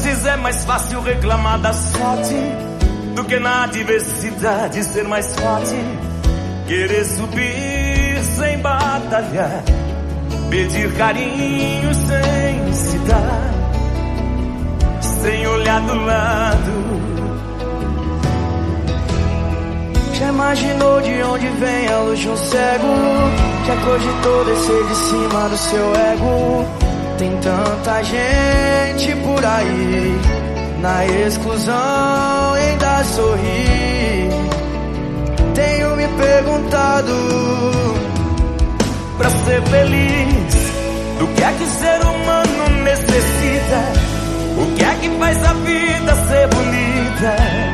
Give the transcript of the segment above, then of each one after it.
vezes é mais fácil reclamar da sorte do que na adversidade ser mais forte. Querer subir sem batalhar, pedir carinho sem se dar, sem olhar do lado. Já imaginou de onde vem a luz de um cego? Já cogitou descer de cima do seu ego? Tem tanta gente por aí na exclusão e ainda sorri. Tenho me perguntado, pra ser feliz, do que é que o ser humano necessita? O que é que faz a vida ser bonita?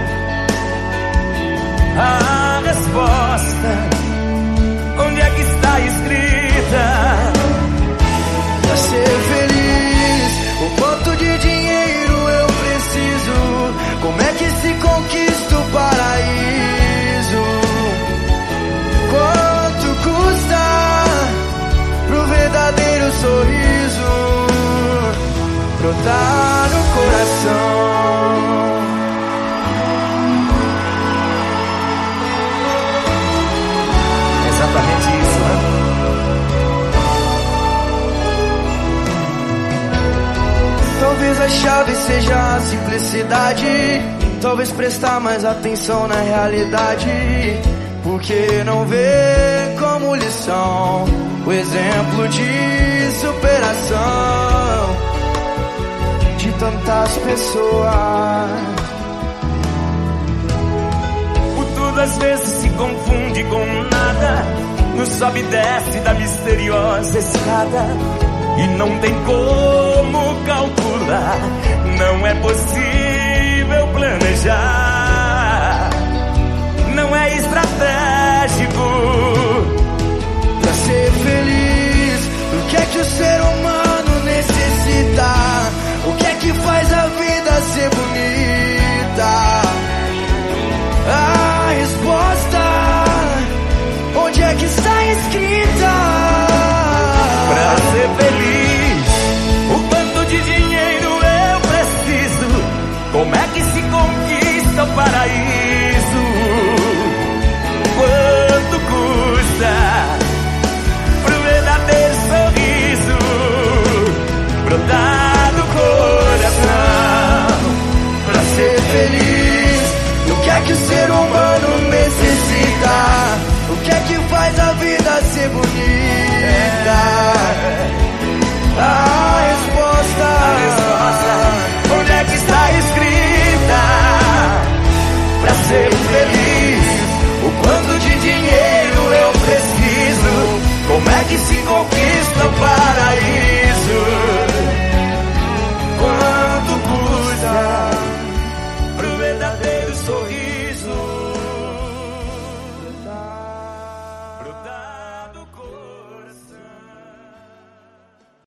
A resposta, onde é que está escrita? Pra ser feliz, o quanto de dinheiro eu preciso? Como é que se conquista o paraíso? Quanto custa pro verdadeiro sorriso brotar no coração? Exatamente isso, né? Talvez a chave seja a simplicidade, talvez prestar mais atenção na realidade, porque não vê como lição o exemplo de superação de tantas pessoas. O tudo às vezes se confunde com nada, no sobe e desce da misteriosa escada, e não tem como calcular, não é possível planejar, não é estratégico. Pra ser feliz, o que é que o ser humano